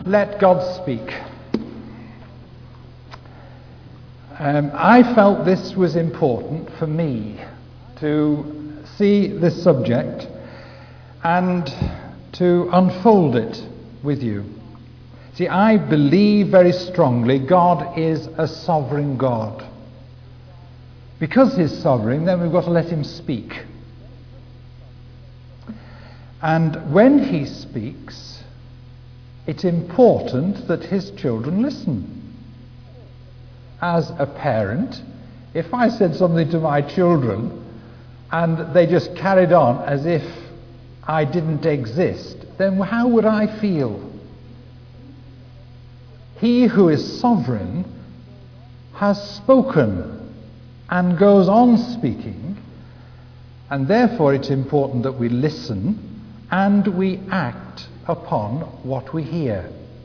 Let God speak. I felt this was important for me to see this subject and to unfold it with you. See, I believe very strongly God is a sovereign God. Because He's sovereign, then we've got to let Him speak. And when He speaks, it's important that His children listen. As a parent, if I said something to my children and they just carried on as if I didn't exist, then how would I feel? He who is sovereign has spoken and goes on speaking, and therefore it's important that we listen and we act upon what we hear.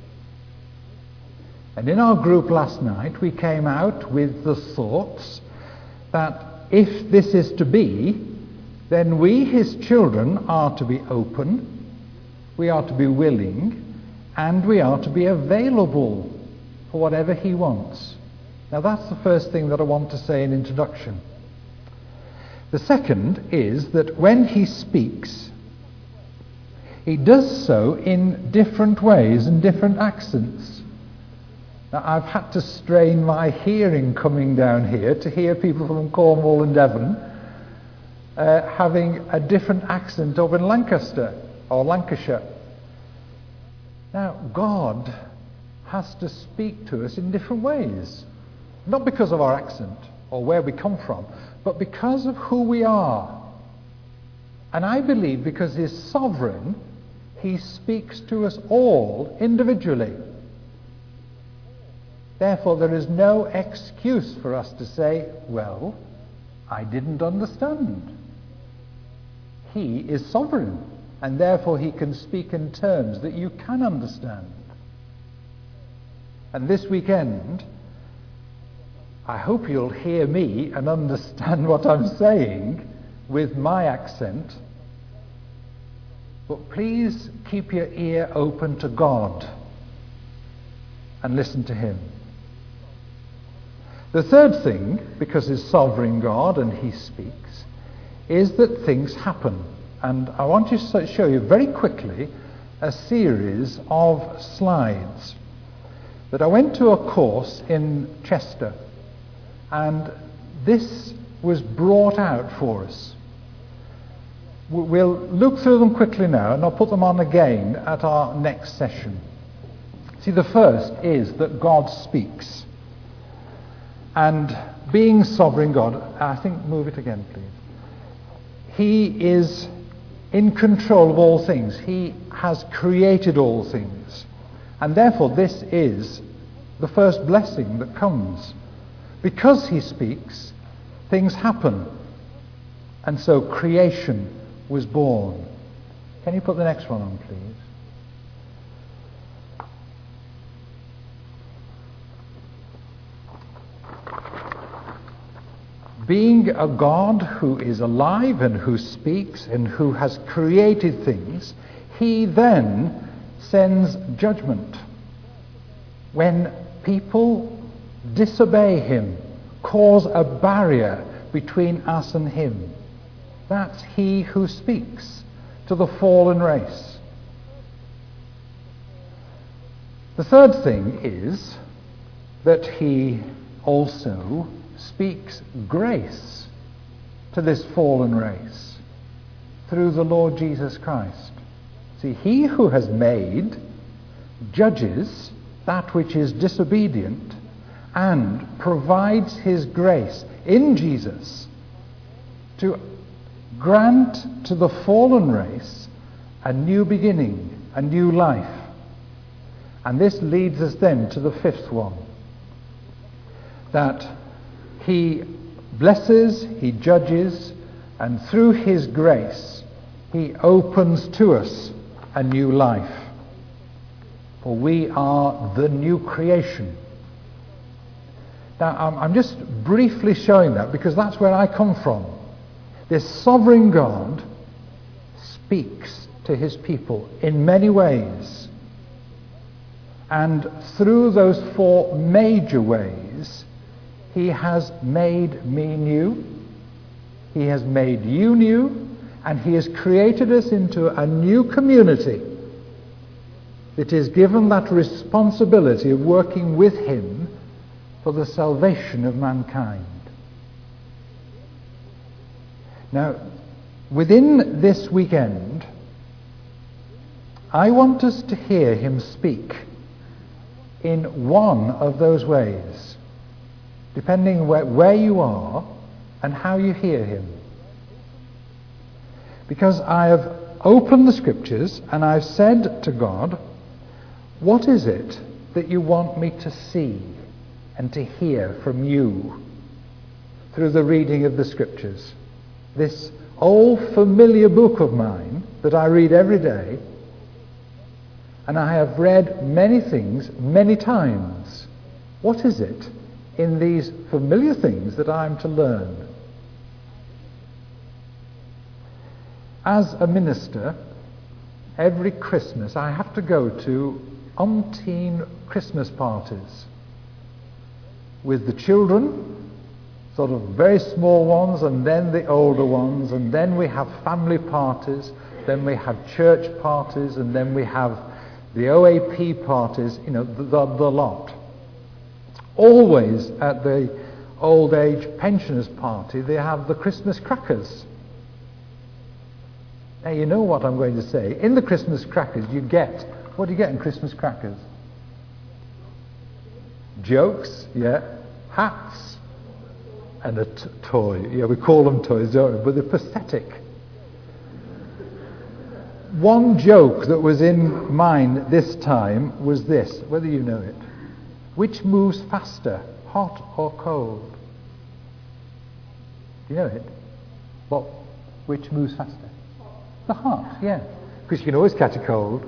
And in our group last night, we came out with the thoughts that if this is to be, then we, His children, are to be open, we are to be willing, and we are to be available for whatever He wants. Now that's the first thing that I want to say in introduction. The second is that when He speaks, He does so in different ways and different accents. Now, I've had to strain my hearing coming down here to hear people from Cornwall and Devon having a different accent over in Lancaster or Lancashire. Now, God has to speak to us in different ways. Not because of our accent or where we come from, but because of who we are. And I believe because He's sovereign, He speaks to us all individually. Therefore, there is no excuse for us to say, well, I didn't understand. He is sovereign, and therefore He can speak in terms that you can understand. And this weekend, I hope you'll hear me and understand what I'm saying with my accent. But please keep your ear open to God and listen to Him. The third thing, because He's sovereign God and He speaks, is that things happen. And I want to show you very quickly a series of slides. That I went to a course in Chester, and this was brought out for us. We'll look through them quickly now, and I'll put them on again at our next session. See, the first is that God speaks. And being sovereign God, I think, move it again, please. He is in control of all things. He has created all things. And therefore, this is the first blessing that comes. Because He speaks, things happen. And so creation was born. Can you put the next one on, please? Being a God who is alive and who speaks and who has created things, He then sends judgment. When people disobey Him, cause a barrier between us and Him, that's He who speaks to the fallen race. The third thing is that He also speaks grace to this fallen race through the Lord Jesus Christ. See, He who has made judges that which is disobedient and provides His grace in Jesus to grant to the fallen race a new beginning, a new life. And this leads us then to the fifth one, that He blesses, He judges, and through His grace, He opens to us a new life. For we are the new creation. Now, I'm just briefly showing that because that's where I come from. This sovereign God speaks to His people in many ways. And through those four major ways, he has made me new, he has made you new, and he has created us into a new community that is given that responsibility of working with him for the salvation of mankind. Now, within this weekend, I want us to hear him speak in one of those ways, depending where you are and how you hear him. Because I have opened the scriptures and I've said to God, what is it that you want me to see and to hear from you through the reading of the scriptures? This old familiar book of mine that I read every day, and I have read many things many times. What is it in these familiar things that I am to learn? As a minister, every Christmas I have to go to umpteen Christmas parties with the children, sort of very small ones, and then the older ones, and then we have family parties, then we have church parties, and then we have the OAP parties, the lot. Always at the old age pensioners party, they have the Christmas crackers. Now, you know what I'm going to say. In the Christmas crackers, what do you get in Christmas crackers? Jokes, yeah. Hats, and a toy. Yeah, we call them toys, don't we? But they're pathetic. One joke that was in mine this time was this, whether you know it. Which moves faster, hot or cold? Do you know it? Which moves faster? The heart, yeah. Because you can always catch a cold.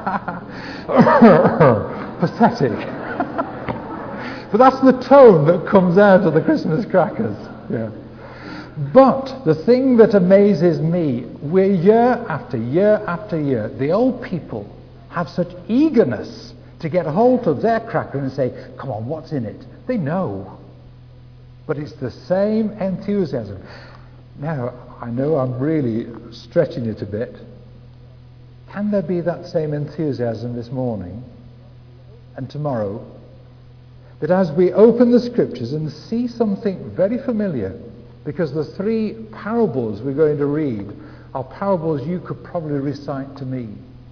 Pathetic. But that's the tone that comes out of the Christmas crackers. Yeah. But the thing that amazes me, we're year after year after year, the old people have such eagerness to get hold of their cracker and say, come on, what's in it? They know. But it's the same enthusiasm. Now, I know I'm really stretching it a bit. Can there be that same enthusiasm this morning and tomorrow? That as we open the scriptures and see something very familiar, because the three parables we're going to read are parables you could probably recite to me.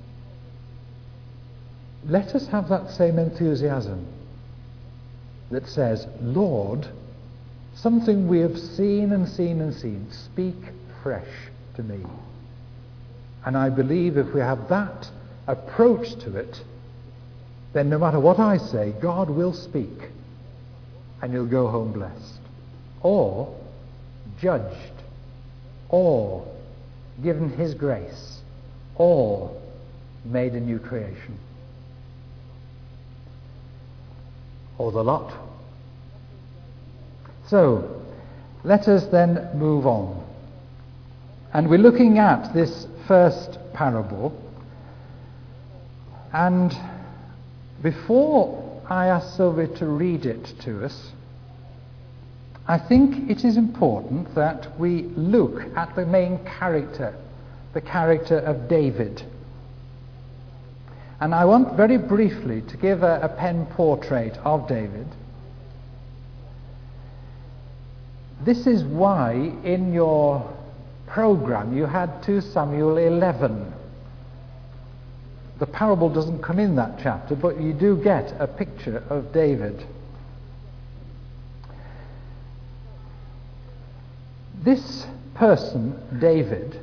Let us have that same enthusiasm that says, Lord, something we have seen and seen and seen, speak fresh to me. And I believe if we have that approach to it, then no matter what I say, God will speak, and you'll go home blessed, or judged, or given his grace, or made a new creation. Or the lot. So, let us then move on. And we're looking at this first parable, and before I ask Sylvia to read it to us, I think it is important that we look at the main character, the character of David. And I want very briefly to give a pen portrait of David. This is why in your program you had 2 Samuel 11. The parable doesn't come in that chapter, but you do get a picture of David. This person, David,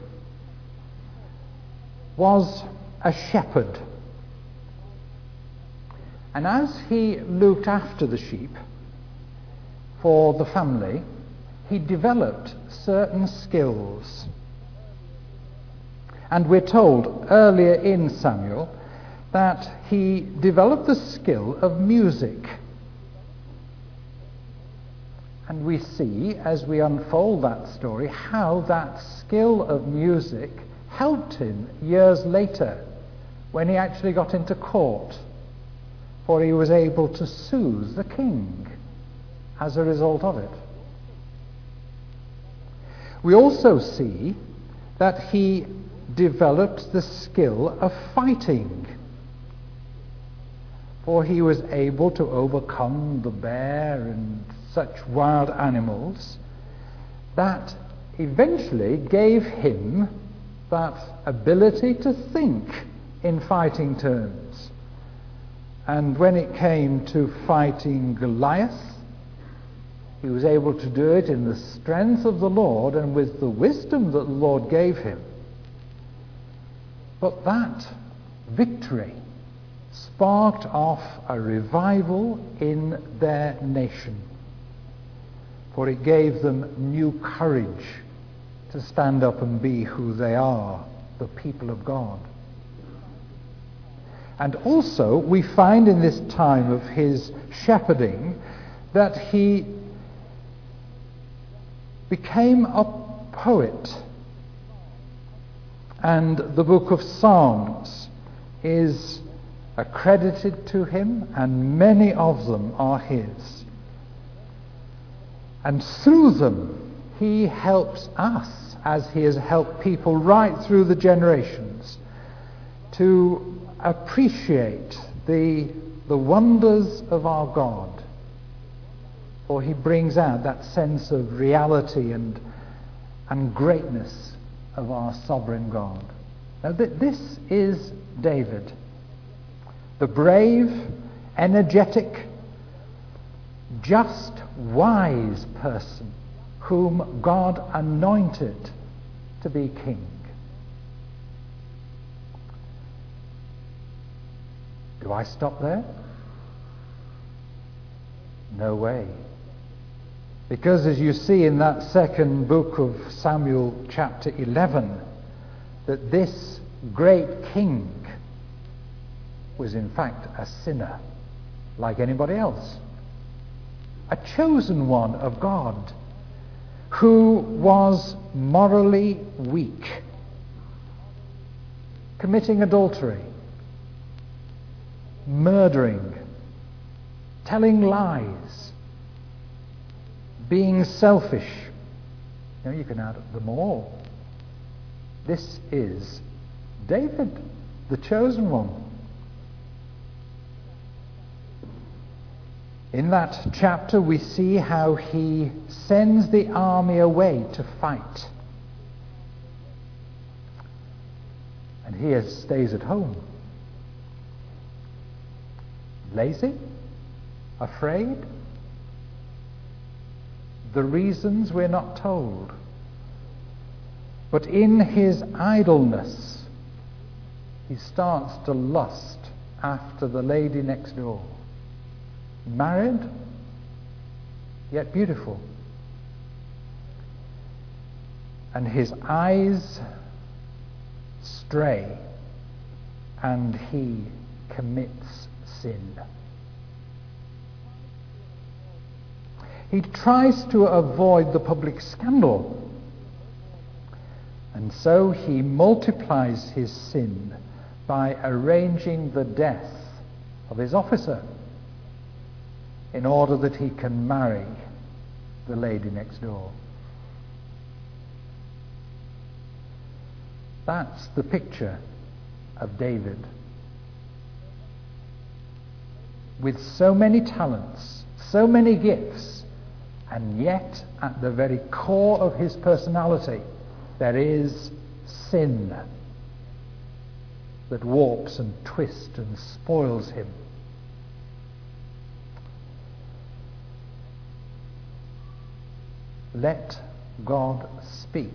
was a shepherd. And as he looked after the sheep for the family, he developed certain skills. And we're told earlier in Samuel that he developed the skill of music. And we see, as we unfold that story, how that skill of music helped him years later when he actually got into court for he was able to soothe the king as a result of it. We also see that he developed the skill of fighting, for he was able to overcome the bear and such wild animals that eventually gave him that ability to think in fighting terms. And when it came to fighting Goliath, he was able to do it in the strength of the Lord and with the wisdom that the Lord gave him. But that victory sparked off a revival in their nation, for it gave them new courage to stand up and be who they are, the people of God. And also we find in this time of his shepherding that he became a poet, and the book of Psalms is accredited to him, and many of them are his. And through them he helps us, as he has helped people right through the generations, to appreciate the wonders of our God. For he brings out that sense of reality and greatness of our sovereign God. Now this is David, the brave, energetic, just, wise person whom God anointed to be king. Do I stop there? No way. Because as you see in that second book of Samuel, chapter 11, that this great king was in fact a sinner like anybody else. A chosen one of God who was morally weak, committing adultery, murdering, telling lies, being selfish. You can add them all. This is David, the chosen one. In that chapter we see how he sends the army away to fight. And he stays at home. Lazy? Afraid? The reasons we're not told. But in his idleness, he starts to lust after the lady next door. Married, yet beautiful. And his eyes stray, and he commits sin. He tries to avoid the public scandal, and so he multiplies his sin by arranging the death of his officer in order that he can marry the lady next door. That's the picture of David. With so many talents, so many gifts, and yet at the very core of his personality there is sin that warps and twists and spoils him. Let God speak.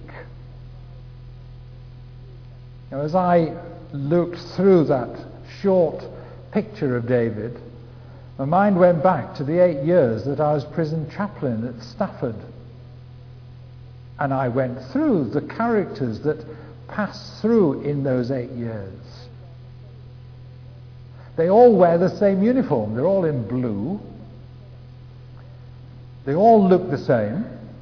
Now, as I looked through that short picture of David, my mind went back to the 8 years that I was prison chaplain at Stafford. And I went through the characters that passed through in those 8 years. They all wear the same uniform. They're all in blue. They all look the same.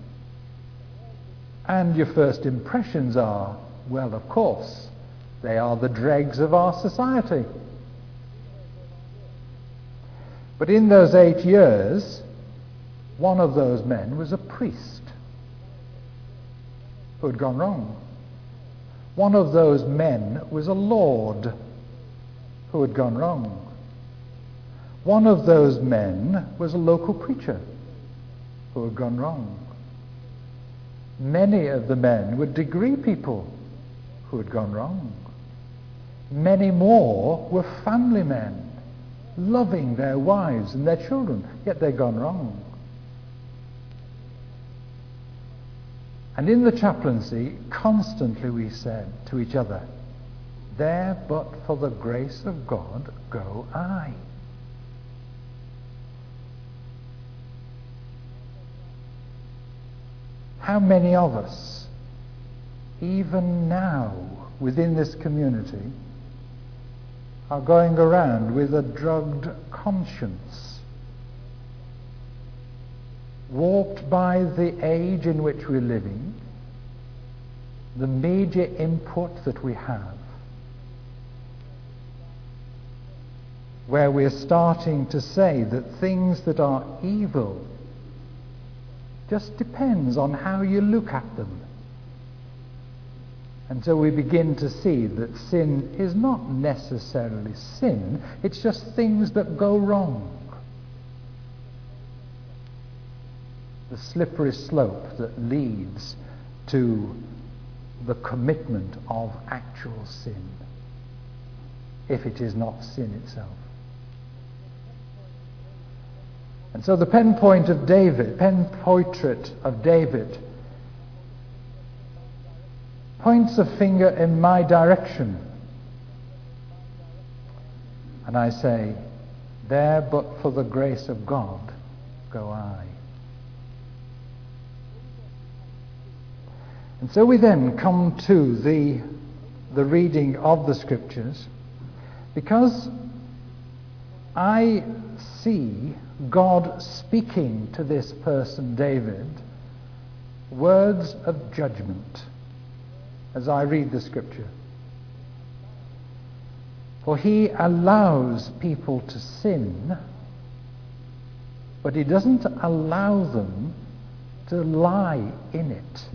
And your first impressions are, well, of course, they are the dregs of our society. But in those 8 years, one of those men was a priest who had gone wrong. One of those men was a lord who had gone wrong. One of those men was a local preacher who had gone wrong. Many of the men were degree people who had gone wrong. Many more were family men, loving their wives and their children, yet they'd gone wrong. And in the chaplaincy, constantly we said to each other, "There but for the grace of God go I." How many of us, even now within this community, are going around with a drugged conscience, warped by the age in which we're living, the media input that we have, where we're starting to say that things that are evil just depends on how you look at them. And so we begin to see that sin is not necessarily sin, it's just things that go wrong. The slippery slope that leads to the commitment of actual sin, if it is not sin itself. And so the pen portrait of David points a finger in my direction. And I say, "There but for the grace of God go I." And so we then come to the reading of the Scriptures, because I see God speaking to this person, David, words of judgment as I read the Scripture. For he allows people to sin, but he doesn't allow them to lie in it.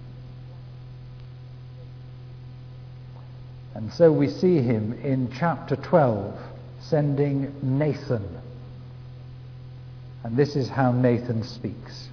And so we see him in chapter 12 sending Nathan. And this is how Nathan speaks.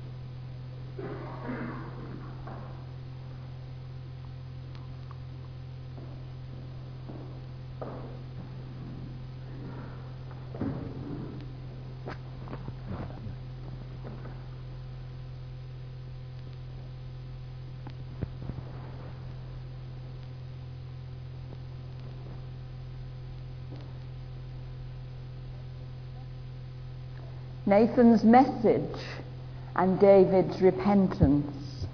Nathan's message and David's repentance.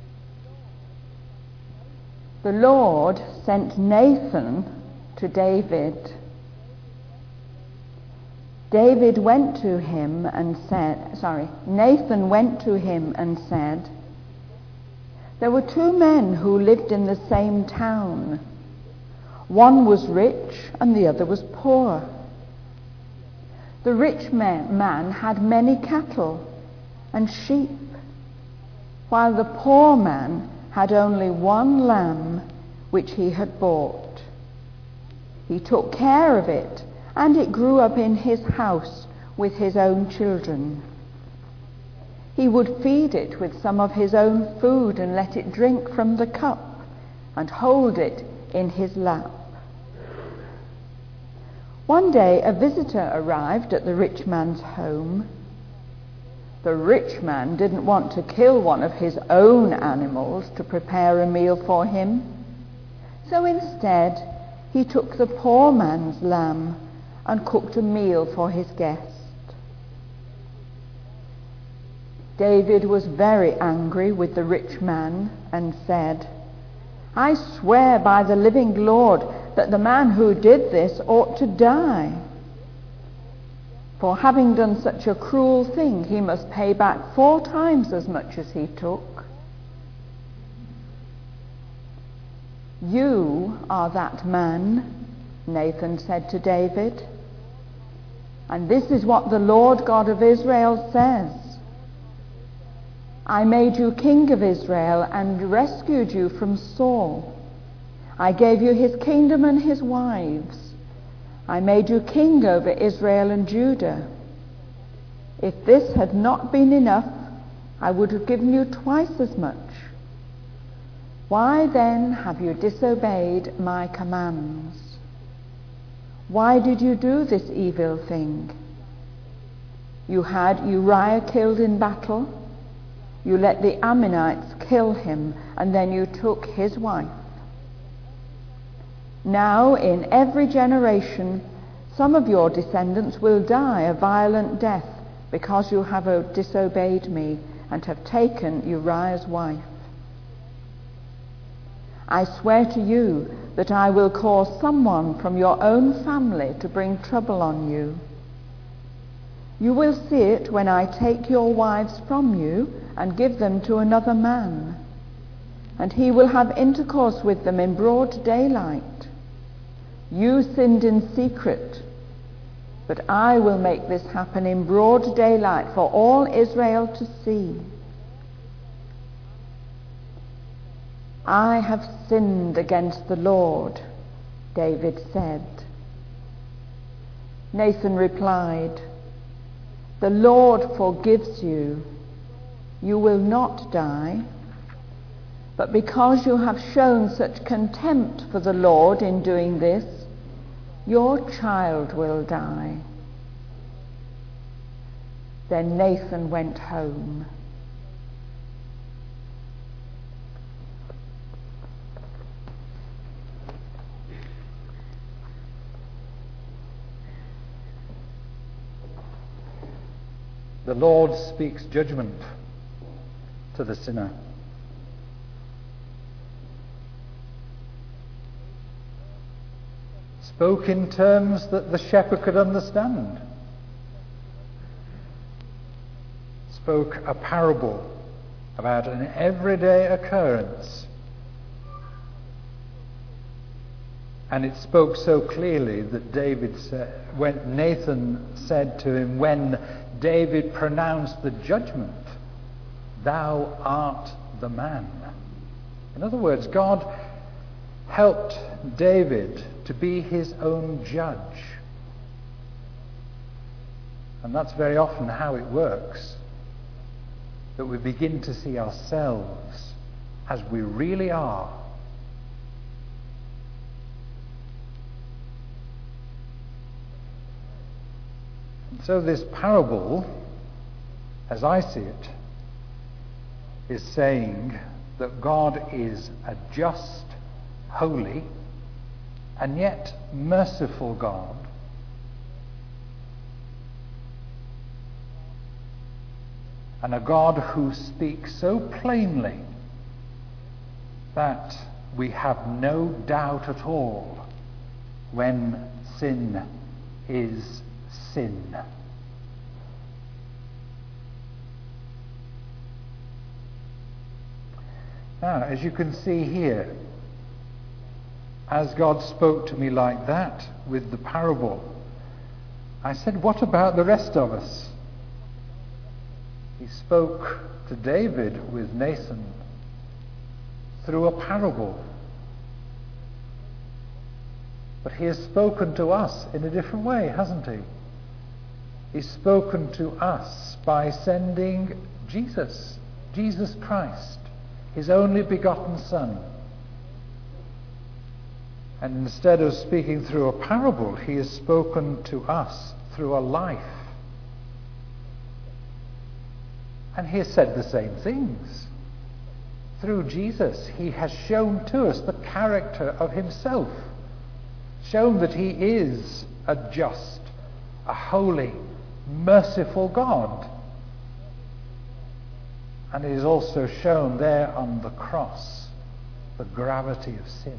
The Lord sent Nathan to David. Nathan went to him and said, "There were 2 men who lived in the same town. One was rich and the other was poor. The rich man had many cattle and sheep, while the poor man had only 1 lamb which he had bought. He took care of it, and it grew up in his house with his own children. He would feed it with some of his own food and let it drink from the cup and hold it in his lap. One day a visitor arrived at the rich man's home. The rich man didn't want to kill one of his own animals to prepare a meal for him. So instead, he took the poor man's lamb and cooked a meal for his guest. David was very angry with the rich man and said, "I swear by the living Lord that the man who did this ought to die. For having done such a cruel thing, he must pay back 4 times as much as he took." "You are that man," Nathan said to David. And this is what the Lord God of Israel says. I made you king of Israel and rescued you from Saul. I gave you his kingdom and his wives. I made you king over Israel and Judah. If this had not been enough, I would have given you twice as much. Why then have you disobeyed my commands? Why did you do this evil thing? You had Uriah killed in battle. You let the Ammonites kill him, and then you took his wife. Now, in every generation, some of your descendants will die a violent death because you have disobeyed me and have taken Uriah's wife. I swear to you that I will cause someone from your own family to bring trouble on you. You will see it when I take your wives from you and give them to another man, and he will have intercourse with them in broad daylight. You sinned in secret, but I will make this happen in broad daylight for all Israel to see. I have sinned against the Lord, David said. Nathan replied, The Lord forgives you. You will not die. But because you have shown such contempt for the Lord in doing this, your child will die. Then Nathan went home. The Lord speaks judgment to the sinner. Spoke in terms that the shepherd could understand. Spoke a parable about an everyday occurrence. And it spoke so clearly that when Nathan said to him, when David pronounced the judgment, "Thou art the man." In other words, God helped David to be his own judge. And that's very often how it works, that we begin to see ourselves as we really are. And so this parable, as I see it, is saying that God is a just, holy, and yet merciful God. And a God who speaks so plainly that we have no doubt at all when sin is sin. Now, as you can see here, as God spoke to me like that with the parable, I said, what about the rest of us? He spoke to David with Nathan through a parable. But he has spoken to us in a different way, hasn't he? He's spoken to us by sending Jesus Christ, his only begotten Son. And instead of speaking through a parable, he has spoken to us through a life. And he has said the same things. Through Jesus, he has shown to us the character of himself, shown that he is a just, a holy, merciful God. And it is also shown there on the cross the gravity of sin.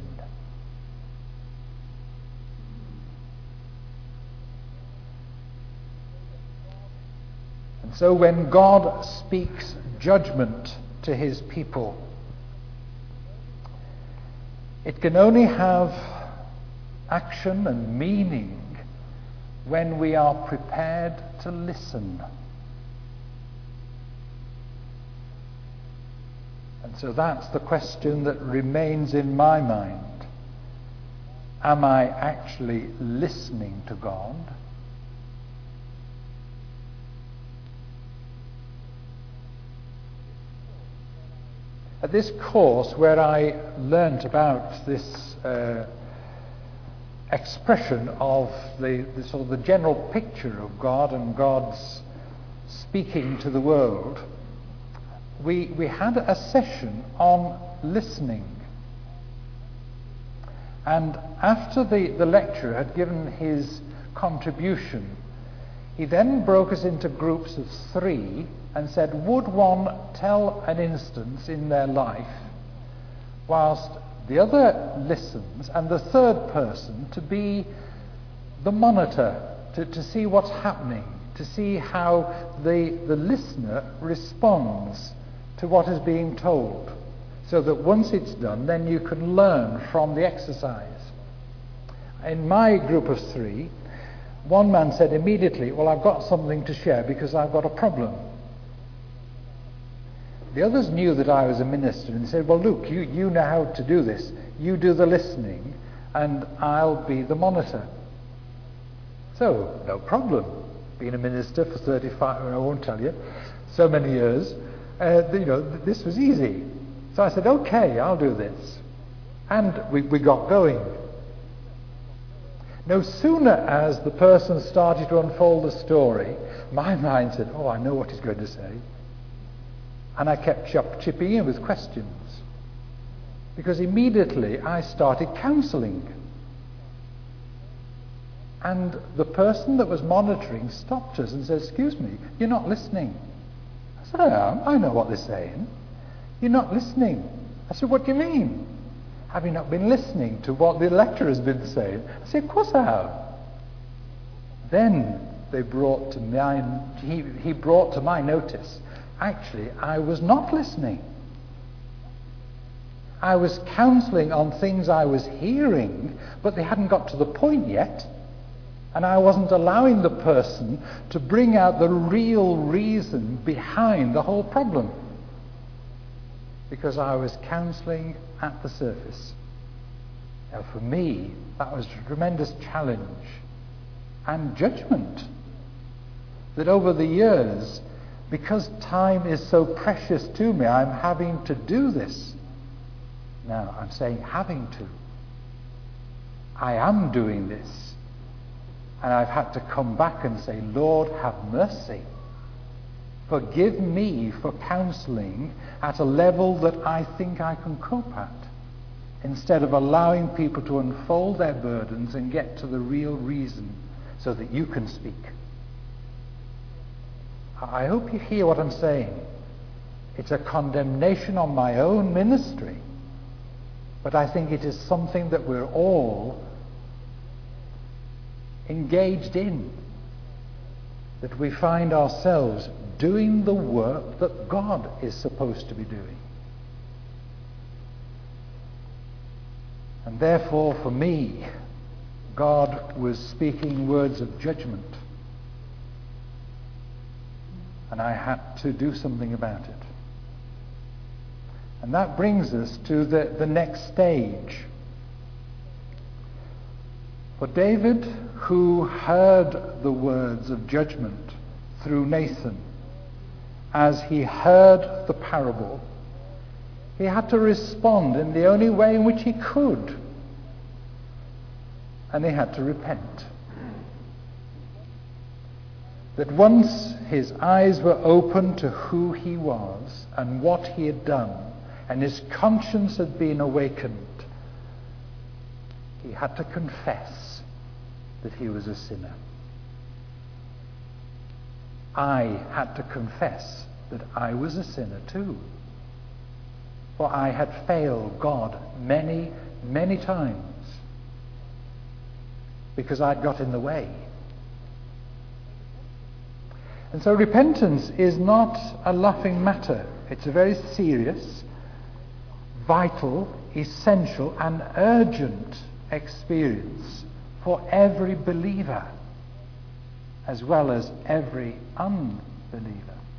And so when God speaks judgment to his people, it can only have action and meaning when we are prepared to listen. And so that's the question that remains in my mind. Am I actually listening to God? At this course where I learnt about this expression of the sort of the general picture of God and God's speaking to the world, we had a session on listening. And after the lecturer had given his contribution, he then broke us into groups of 3 and said, would one tell an instance in their life whilst the other listens, and the third person to be the monitor, to see what's happening, to see how the listener responds to what is being told, so that once it's done, then you can learn from the exercise. In my group of 3, one man said immediately, well, I've got something to share because I've got a problem. The others knew that I was a minister and said, well, Luke, you know how to do this. You do the listening and I'll be the monitor. So, no problem. Being a minister for 35, I won't tell you, so many years, this was easy. So I said, okay, I'll do this. And we got going. No sooner as the person started to unfold the story, my mind said, oh, I know what he's going to say. And I kept chipping in with questions. Because immediately I started counselling. And the person that was monitoring stopped us and said, excuse me, you're not listening. I said, I am. I know what they're saying. You're not listening. I said, what do you mean? Have you not been listening to what the lecturer has been saying? I said, of course I have. Then they brought to he brought to my notice, actually, I was not listening. I was counselling on things I was hearing, but they hadn't got to the point yet. And I wasn't allowing the person to bring out the real reason behind the whole problem. Because I was counselling at the surface. Now for me, that was a tremendous challenge and judgment. That over the years, because time is so precious to me, I'm having to do this. Now, I'm saying having to. I am doing this. And I've had to come back and say, Lord, have mercy. Forgive me for counselling at a level that I think I can cope at, instead of allowing people to unfold their burdens and get to the real reason so that you can speak. I hope you hear what I'm saying. It's a condemnation on my own ministry, but I think it is something that we're all engaged in, that we find ourselves doing the work that God is supposed to be doing. And therefore, for me, God was speaking words of judgment. And I had to do something about it. And that brings us to the next stage. For David, who heard the words of judgment through Nathan, as he heard the parable, he had to respond in the only way in which he could. And he had to repent. That once his eyes were open to who he was and what he had done, and his conscience had been awakened, he had to confess that he was a sinner. I had to confess that I was a sinner too. For I had failed God many, many times because I'd got in the way. And so repentance is not a laughing matter. It's a very serious, vital, essential and urgent experience for every believer. as well as every unbeliever.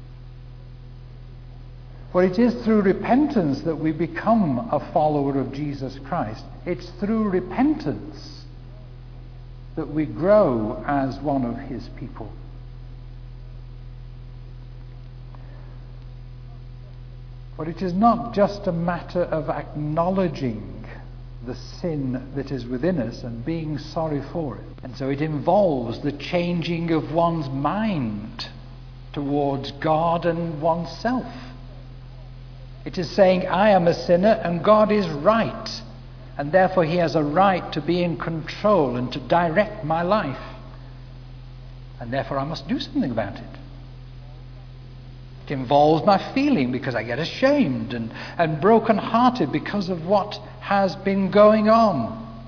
For it is through repentance that we become a follower of Jesus Christ. It's through repentance that we grow as one of his people. For it is not just a matter of acknowledging the sin that is within us and being sorry for it. And so it involves the changing of one's mind towards God and oneself. It is saying, I am a sinner and God is right, and therefore he has a right to be in control and to direct my life. And therefore I must do something about it. It involves my feeling, because I get ashamed and broken-hearted because of what has been going on.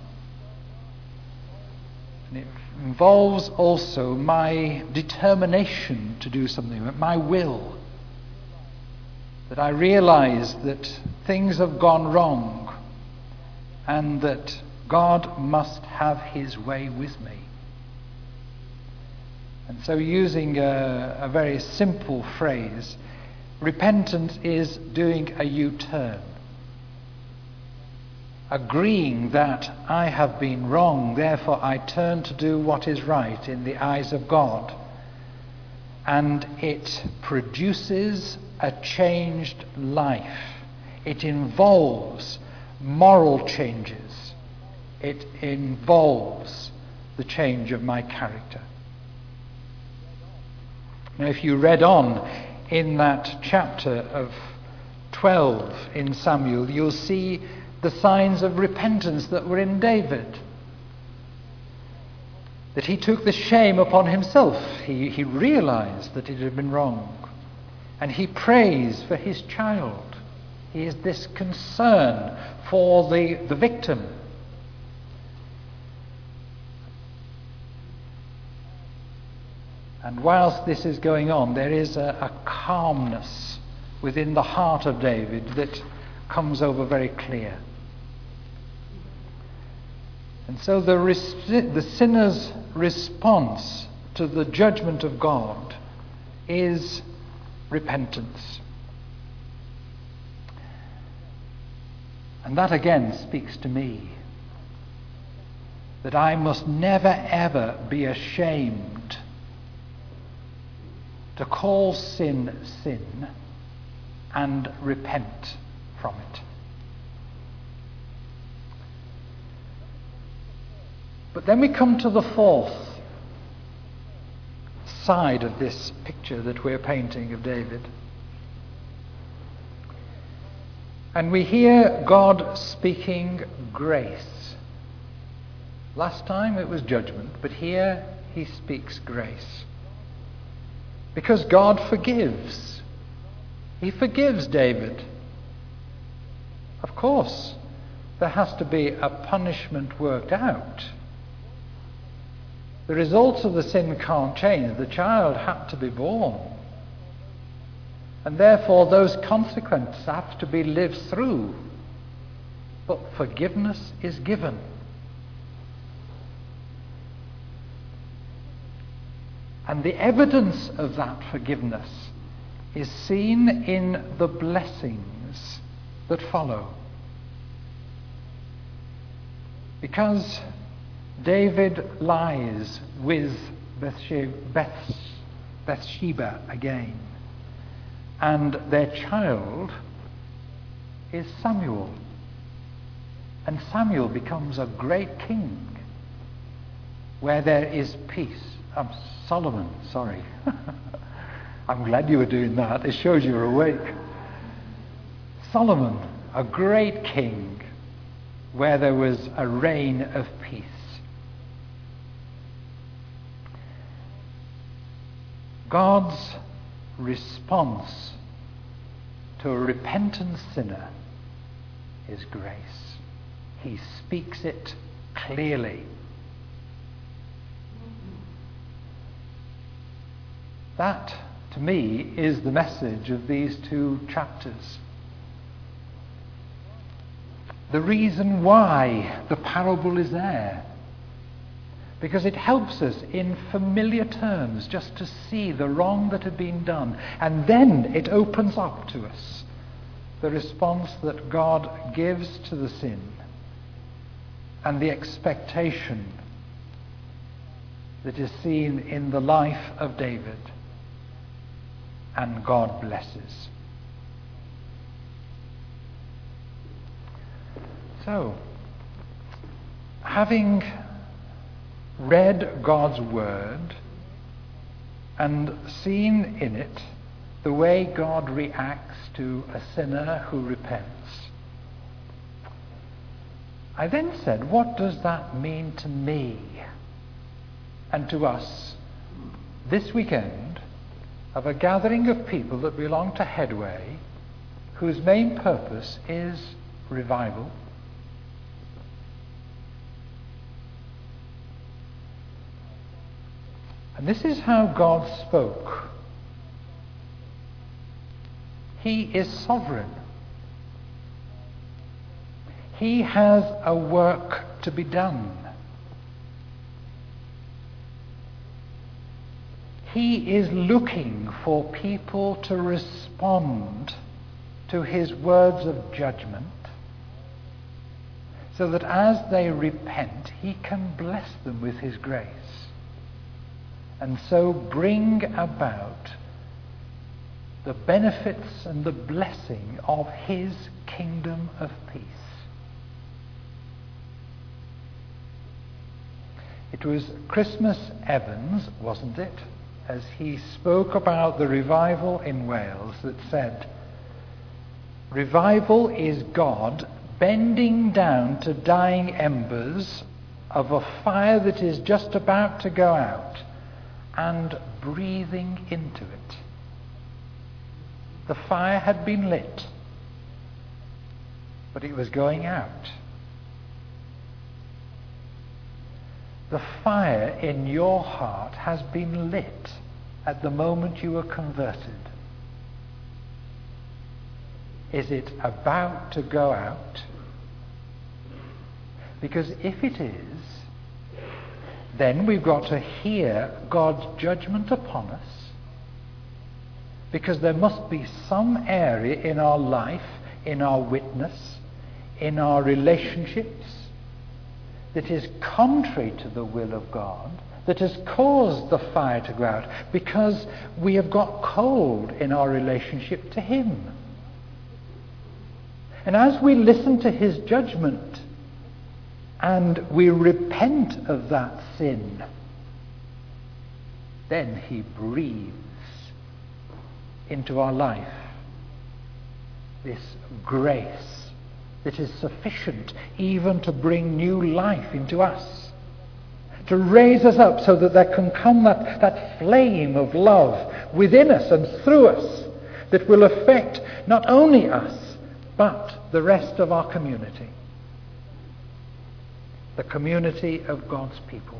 And it involves also my determination to do something, my will. That I realize that things have gone wrong and that God must have his way with me. And so, using a very simple phrase, repentance is doing a U-turn. Agreeing that I have been wrong, therefore I turn to do what is right in the eyes of God. And it produces a changed life. It involves moral changes. It involves the change of my character. Now, if you read on in that chapter of 12 in Samuel, you'll see the signs of repentance that were in David. That he took the shame upon himself. He realized that it had been wrong. And he prays for his child. He has this concern for the victim. And whilst this is going on, there is a calmness within the heart of David that comes over very clear. And so the sinner's response to the judgment of God is repentance. And that again speaks to me that I must never ever be ashamed to call sin sin and repent from it. But then we come to the fourth side of this picture that we're painting of David. And we hear God speaking grace. Last time it was judgment, but here he speaks grace. Because God forgives. He forgives David. Of course, there has to be a punishment worked out. The results of the sin can't change. The child had to be born. And therefore those consequences have to be lived through. But forgiveness is given. And the evidence of that forgiveness is seen in the blessings that follow. Because David lies with Bathsheba again, and their child is Samuel. And Samuel becomes a great king where there is peace. Solomon, sorry. I'm glad you were doing that. It shows you're awake. Solomon, a great king where there was a reign of peace. God's response to a repentant sinner is grace. He speaks it clearly. That, to me, is the message of these two chapters. The reason why the parable is there. because it helps us in familiar terms just to see the wrong that had been done. And then it opens up to us the response that God gives to the sin and the expectation that is seen in the life of David, and God blesses. So, having read God's word and seen in it the way God reacts to a sinner who repents, I then said, what does that mean to me and to us this weekend of a gathering of people that belong to Headway, whose main purpose is revival? And this is how God spoke. He is sovereign. He has a work to be done. He is looking for people to respond to his words of judgment, so that as they repent, he can bless them with his grace, and so bring about the benefits and the blessing of his kingdom of peace. It was Christmas Evans, wasn't it, as he spoke about the revival in Wales, that said, revival is God bending down to dying embers of a fire that is just about to go out and breathing into it. The fire had been lit, but it was going out. The fire in your heart has been lit at the moment you were converted. Is it about to go out? Because if it is, then we've got to hear God's judgment upon us, because there must be some area in our life, in our witness, in our relationships, that is contrary to the will of God, that has caused the fire to go out, because we have got cold in our relationship to him. And as we listen to his judgment and we repent of that sin, then he breathes into our life this grace that is sufficient even to bring new life into us, to raise us up so that there can come that flame of love within us and through us that will affect not only us but the rest of our community, the community of God's people.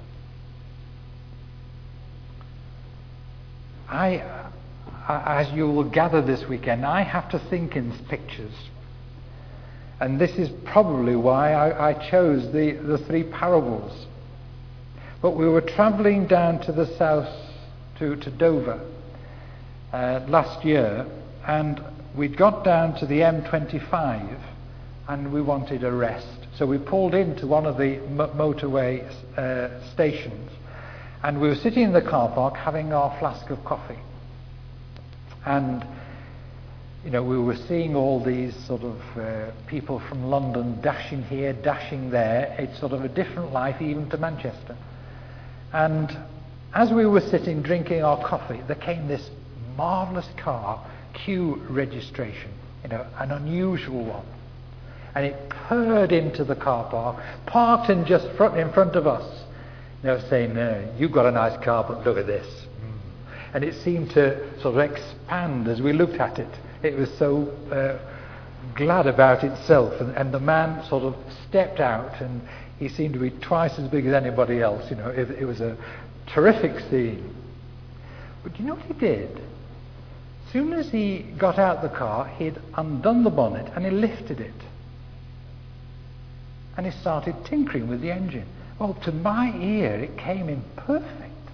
As you will gather this weekend, I have to think in pictures. And this is probably why I chose the three parables. But we were travelling down to the south, to Dover, last year, and we'd got down to the M25, and we wanted a rest. So we pulled into one of the motorway stations, and we were sitting in the car park having our flask of coffee. And we were seeing all these sort of people from London dashing here, dashing there. It's sort of a different life even to Manchester. And as we were sitting drinking our coffee, there came this marvellous car, Q registration, an unusual one. And it purred into the car park, parked in just in front of us. Saying, you've got a nice car, but look at this. And it seemed to sort of expand as we looked at it. It was so glad about itself, and the man sort of stepped out, and he seemed to be twice as big as anybody else. It was a terrific scene. But you know what he did? As soon as he got out the car, he'd undone the bonnet and he lifted it, and he started tinkering with the engine. Well, to my ear, it came in perfect.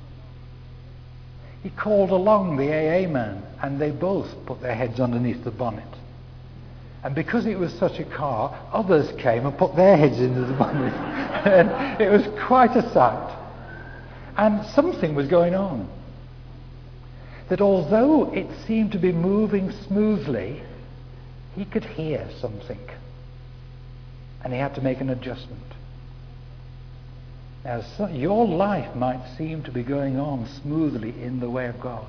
He called along the AA man, and they both put their heads underneath the bonnet. And because it was such a car, others came and put their heads into the bonnet. And it was quite a sight. And something was going on. That although it seemed to be moving smoothly, he could hear something. And he had to make an adjustment. Now, your life might seem to be going on smoothly in the way of God.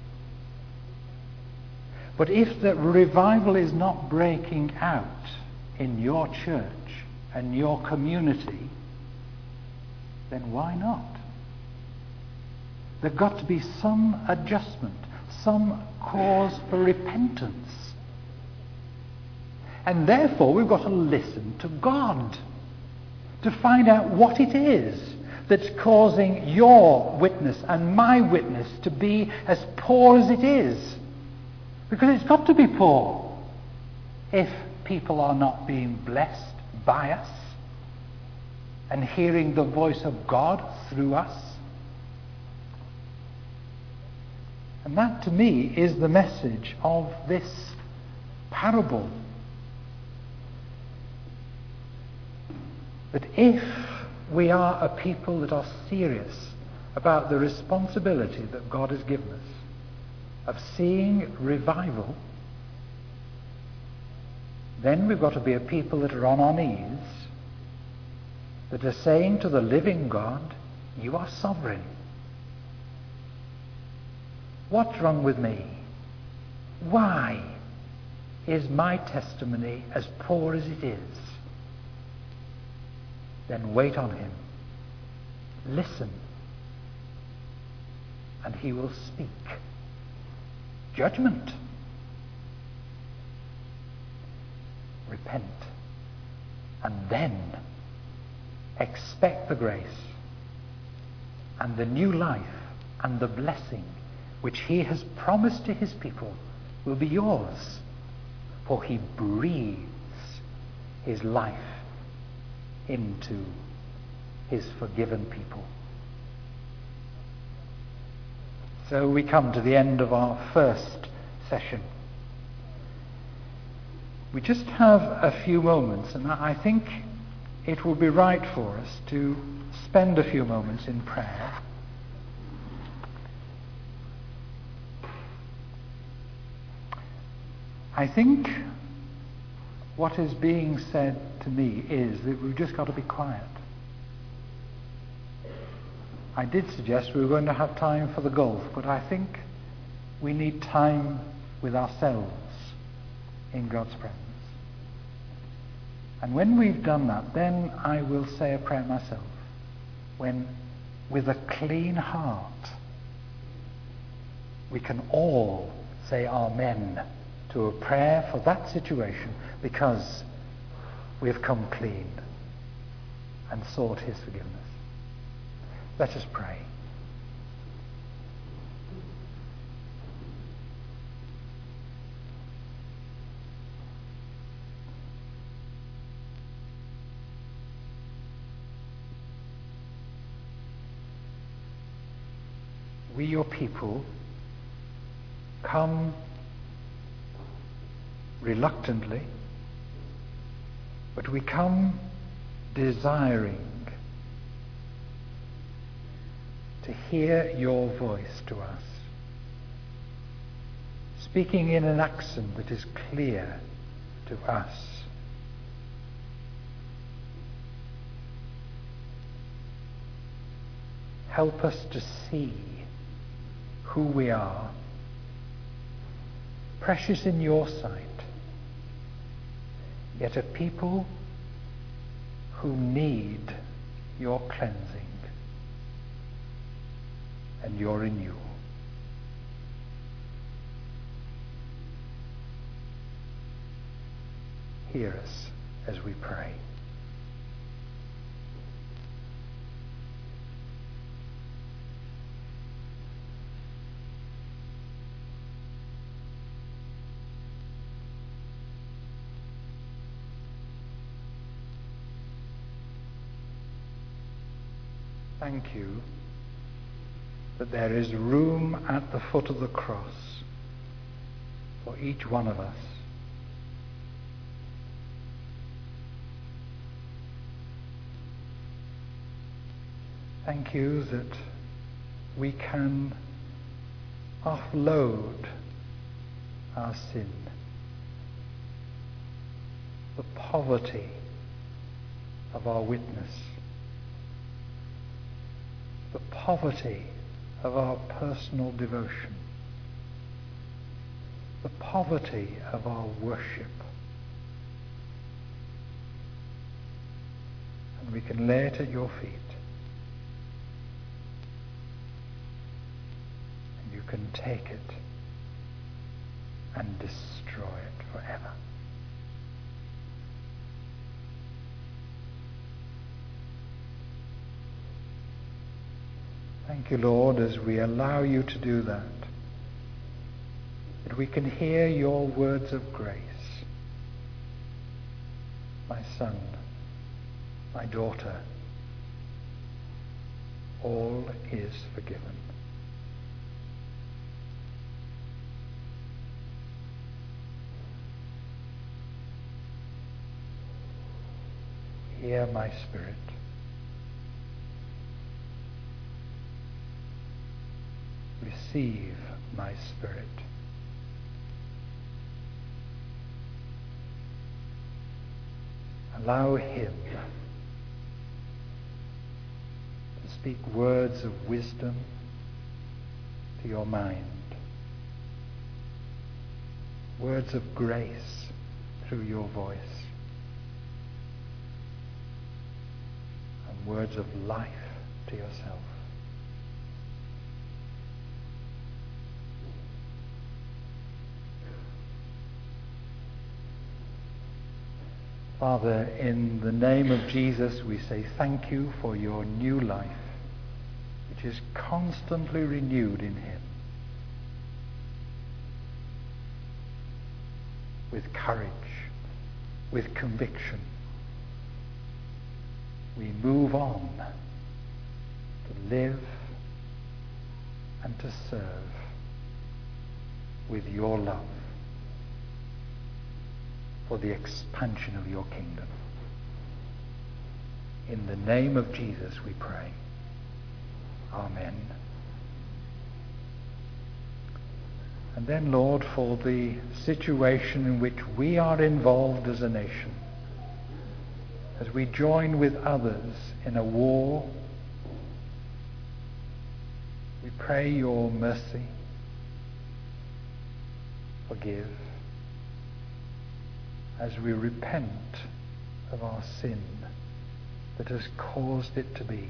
But if the revival is not breaking out in your church and your community, then why not? There's got to be some adjustment, some cause for repentance. And therefore we've got to listen to God to find out what it is that's causing your witness and my witness to be as poor as it is. Because it's got to be poor if people are not being blessed by us and hearing the voice of God through us. And that to me is the message of this parable. That if we are a people that are serious about the responsibility that God has given us of seeing revival, then we've got to be a people that are on our knees, that are saying to the living God, you are sovereign. What's wrong with me? Why is my testimony as poor as it is? Then wait on him. Listen. And he will speak. Judgment. Repent. And then expect the grace and the new life and the blessing which he has promised to his people will be yours. For he breathes his life into his forgiven people. So we come to the end of our first session. We just have a few moments, and I think it will be right for us to spend a few moments in prayer. I think what is being said to me is that we've just got to be quiet. I did suggest we were going to have time for the golf, but I think we need time with ourselves in God's presence. And when we've done that, then I will say a prayer myself. When, with a clean heart, we can all say amen to a prayer for that situation, because we have come clean and sought his forgiveness. Let us pray. We, your people, come reluctantly, but we come desiring to hear your voice to us, speaking in an accent that is clear to us. Help us to see who we are, precious in your sight, yet a people who need your cleansing and your renewal. Hear us as we pray. Thank you that there is room at the foot of the cross for each one of us. Thank you that we can offload our sin, the poverty of our witness, the poverty of our personal devotion, the poverty of our worship. And we can lay it at your feet. And you can take it and destroy it forever. Thank you, Lord, as we allow you to do that we can hear your words of grace. My son, my daughter, all is forgiven. Hear my spirit. Receive my spirit. Allow him to speak words of wisdom to your mind, words of grace through your voice, and words of life to yourself. Father, in the name of Jesus, we say thank you for your new life, which is constantly renewed in him, with courage, with conviction. We move on to live and to serve with your love, for the expansion of your kingdom. In the name of Jesus we pray. Amen. And then, Lord, for the situation in which we are involved as a nation, as we join with others in a war, we pray your mercy. Forgive. As we repent of our sin that has caused it to be.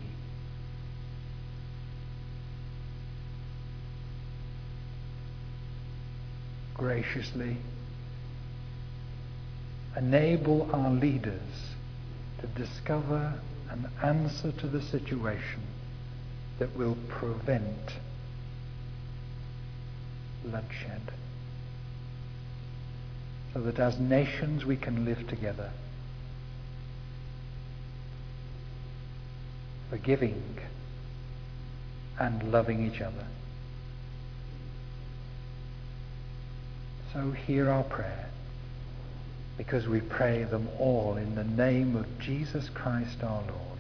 Graciously enable our leaders to discover an answer to the situation that will prevent bloodshed, so that as nations we can live together, forgiving and loving each other. So hear our prayer, because we pray them all in the name of Jesus Christ our Lord.